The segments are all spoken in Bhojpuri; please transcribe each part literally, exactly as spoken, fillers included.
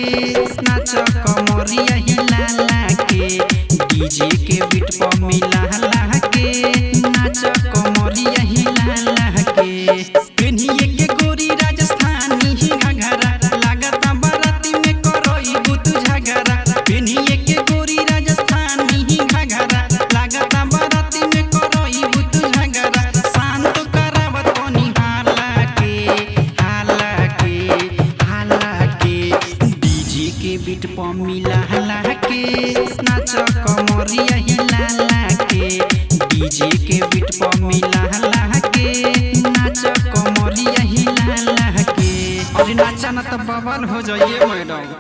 नाच कमरिया हिला ला के डीजे के बीट पर मिला ला के नाच कमरिया हिला ला के पेनिए के गोरी राजस्थानी ही घघरा लागता बाराती में करई बुत झगड़ा पेनिए के गोरी राजस्थानी ही घघरा लागता बाराती में करई बुत झगड़ा शांत करावत कोनी हाला के हाला के हाला के डीजे के बीट पर मिला ला के नाच कमरिया हिला ला के डीजे के बीट पर मिला ला के नाच कमरिया हिला ला के और नाचा ना तो बवाल हो जाइए मैडम।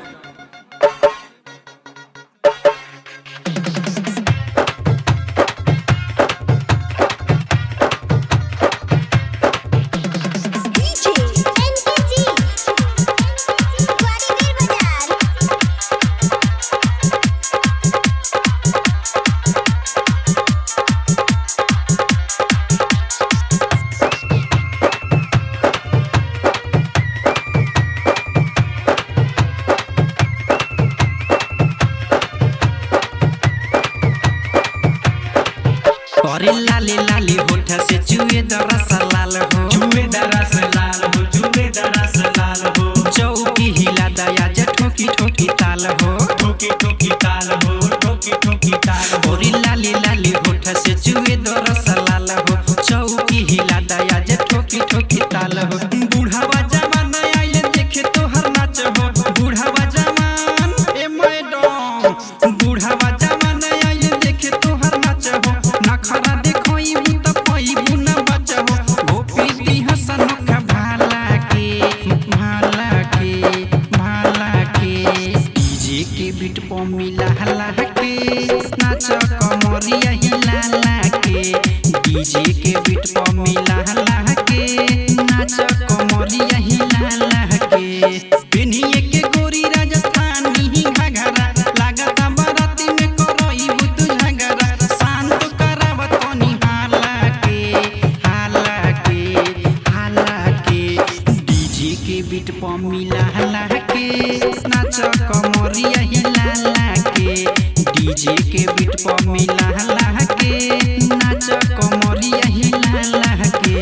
अरे लाले लाले होठ से चुए दरस लाल हो चुए दरस लाल हो चुए दरस लाल हो चौकी हिला दया जे ठोकी ठोकी ताल हो ठोकी ठोकी ताल हो ठोकी ठोकी ताल हो अरे लाले लाले होठ से चुए दरस लाल हो चौकी हिला दया जे ठोकी ठोकी ताल हो बूढ़ावा जवान आइले देखे तोहर नाच हो बूढ़ावा जवान ए मैडम बूढ़ावा जवान आइले देखे तोहर नाच हो नखरा देखोई बुत पई बुना बच हो गोपी दी हसन का भाला के भाला के भाला के डीजे के बीट पर मिला ला के नाच कमरिया हिला ला के डीजे के बीट पर मिला ला के नाच कमरिया हिला ला के पेनिए के गोरी राजस्थानी ही घघरा लागता बाराती में करई बुत झगड़ा शांत करावत कोनी हाला के हाला के हाला के डीजे के बीट पर मिला ला के नाच कमरिया हिला ला के डीजे के बीट पर मिला ला के नाच कमरिया हिला ला के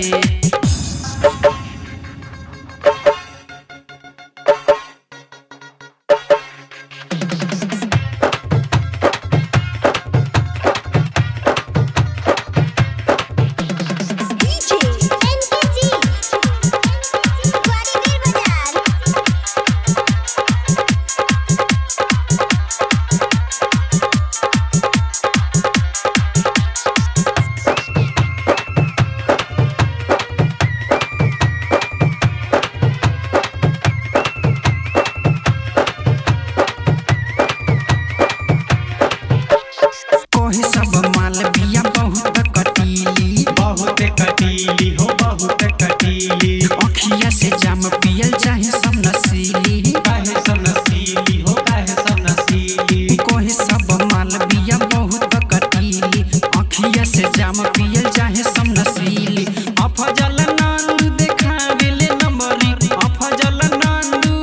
कोई सब माल बिया बहुत कटीली बहुत कटीली हो बहुत कटीली अखिया से जाम पियल चाहे सब नसीली काहे सब नसीली हो काहे सब नसीली कोई सब माल बिया बहुत कटीली अखिया से जाम पियल चाहे सब नसीली अफजल नंदू देखावेले नंबरी अफजल नंदू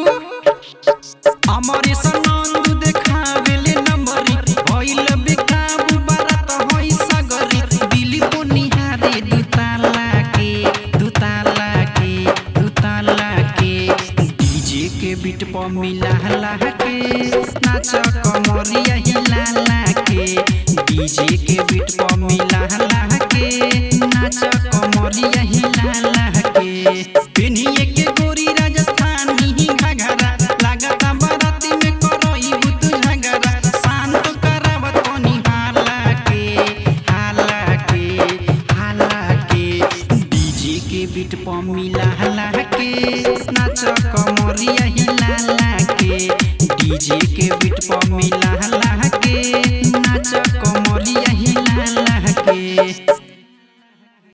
अमरेश नंदू देखावेले नंबरी भइल बेकाबू बारात होई सागरी दिली को निहारे दुताला के दुताला के दुताला के डीजे के बीट पर मिला ला के नाच कमरिया हिला ला के डीजे के बीट पर मिला ला के नाच कमरिया हिला ला के पेनिए के गोरी राजस्थानी ही घघरा लागता बाराती में करई बुत झगड़ा शांत करावत कोनी हाला के हाला के हाला के डीजे के बीट पर मिला ला के नाच कमरिया हिला ला के डीजे के बीट पर मिला ला